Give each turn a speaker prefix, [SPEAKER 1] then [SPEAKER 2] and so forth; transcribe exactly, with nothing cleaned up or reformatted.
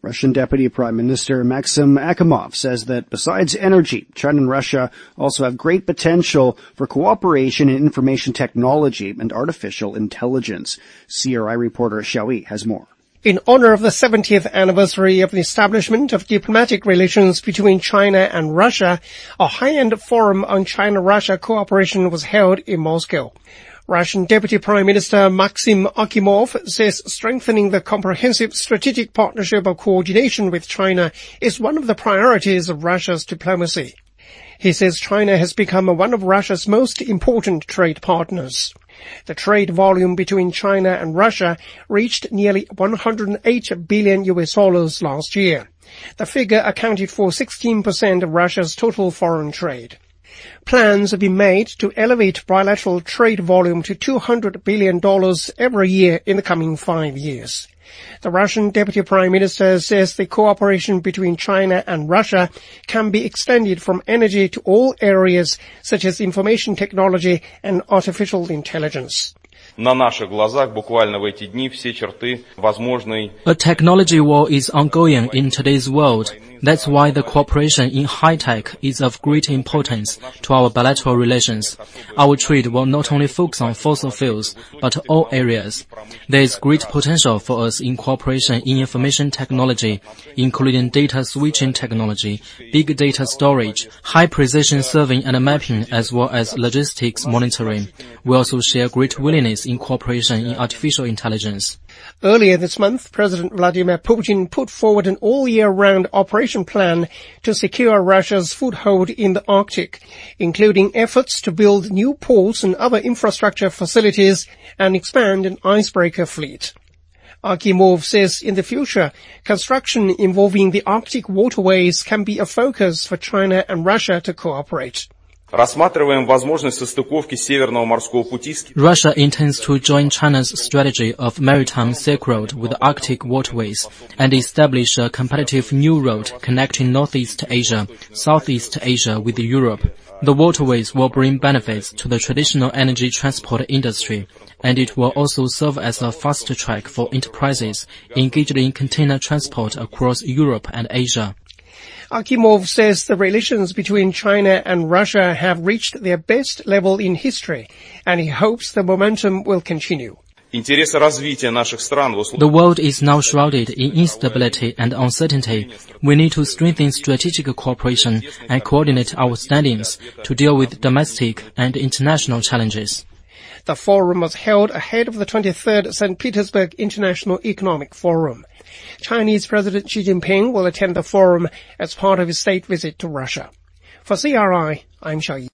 [SPEAKER 1] Russian Deputy Prime Minister Maxim Akimov says that besides energy, China and Russia also have great potential for cooperation in information technology and artificial intelligence. C R I reporter Xiao Yi has more.
[SPEAKER 2] In honor of the seventieth anniversary of the establishment of diplomatic relations between China and Russia, a high-end forum on China-Russia cooperation was held in Moscow. Russian Deputy Prime Minister Maxim Akimov says strengthening the comprehensive strategic partnership of coordination with China is one of the priorities of Russia's diplomacy. He says China has become one of Russia's most important trade partners. The trade volume between China and Russia reached nearly one hundred eight billion U S dollars last year. The figure accounted for sixteen percent of Russia's total foreign trade. Plans have been made to elevate bilateral trade volume to two hundred billion dollars every year in the coming five years. The Russian Deputy Prime Minister says the cooperation between China and Russia can be extended from energy to all areas such as information technology and artificial intelligence.
[SPEAKER 3] На наших глазах буквально в эти дни все черты возможной.
[SPEAKER 4] A technology war is ongoing in today's world. That's why the cooperation in high-tech is of great importance to our bilateral relations. Our trade will not only focus on fossil fuels, but all areas. There is great potential for us in cooperation in information technology, including data switching technology, big data storage, high-precision surveying and mapping, as well as logistics monitoring. We also share great willingness in cooperation in artificial intelligence.
[SPEAKER 2] Earlier this month, President Vladimir Putin put forward an all-year-round operation plan to secure Russia's foothold in the Arctic, including efforts to build new ports and other infrastructure facilities and expand an icebreaker fleet. Akimov says in the future, construction involving the Arctic waterways can be a focus for China and Russia to cooperate.
[SPEAKER 3] Рассматриваем возможность состыковки Северного морского пути.
[SPEAKER 4] Russia intends to join China's strategy of maritime Silk Road with Arctic waterways and establish a competitive new road connecting Northeast Asia, Southeast Asia with Europe. The waterways will bring benefits to the traditional energy transport industry, and it will also serve as a fast track for enterprises engaged in container transport across Europe and Asia.
[SPEAKER 2] Akimov says the relations between China and Russia have reached their best level in history, and he hopes the momentum will continue.
[SPEAKER 4] The world is now shrouded in instability and uncertainty. We need to strengthen strategic cooperation and coordinate our standings to deal with domestic and international challenges.
[SPEAKER 2] The forum was held ahead of the twenty-third Saint Petersburg International Economic Forum. Chinese President Xi Jinping will attend the forum as part of his state visit to Russia. For C R I, I'm Xiao Yi.